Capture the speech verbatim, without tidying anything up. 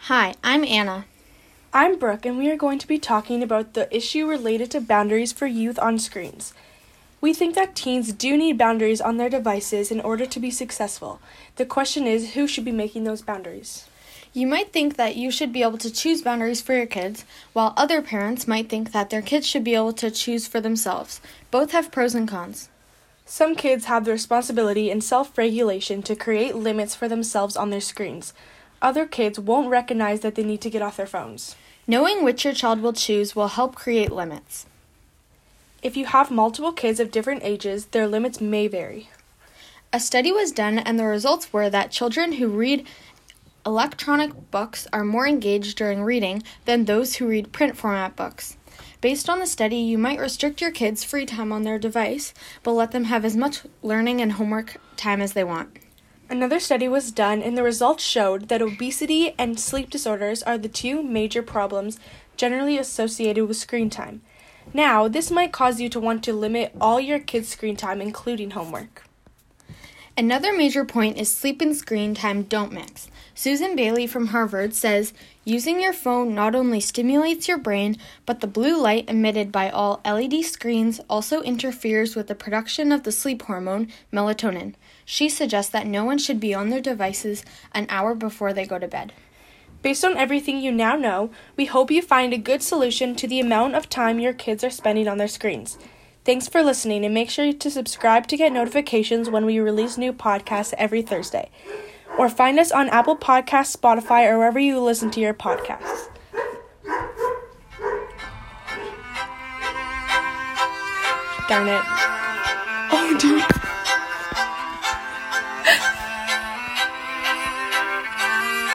Hi, I'm Anna. I'm Brooke, and we are going to be talking about the issue related to boundaries for youth on screens. We think that teens do need boundaries on their devices in order to be successful. The question is, who should be making those boundaries? You might think that you should be able to choose boundaries for your kids, while other parents might think that their kids should be able to choose for themselves. Both have pros and cons. Some kids have the responsibility and self-regulation to create limits for themselves on their screens. Other kids won't recognize that they need to get off their phones. Knowing which your child will choose will help create limits. If you have multiple kids of different ages, their limits may vary. A study was done, and the results were that children who read electronic books are more engaged during reading than those who read print format books. Based on the study, you might restrict your kids' free time on their device, but let them have as much learning and homework time as they want. Another study was done, and the results showed that obesity and sleep disorders are the two major problems generally associated with screen time. Now, this might cause you to want to limit all your kids' screen time, including homework. Another major point is sleep and screen time don't mix. Susan Bailey from Harvard says, using your phone not only stimulates your brain, but the blue light emitted by all L E D screens also interferes with the production of the sleep hormone, melatonin. She suggests that no one should be on their devices an hour before they go to bed. Based on everything you now know, we hope you find a good solution to the amount of time your kids are spending on their screens. Thanks for listening, and make sure to subscribe to get notifications when we release new podcasts every Thursday. Or find us on Apple Podcasts, Spotify, or wherever you listen to your podcasts. Darn it. Oh, dude.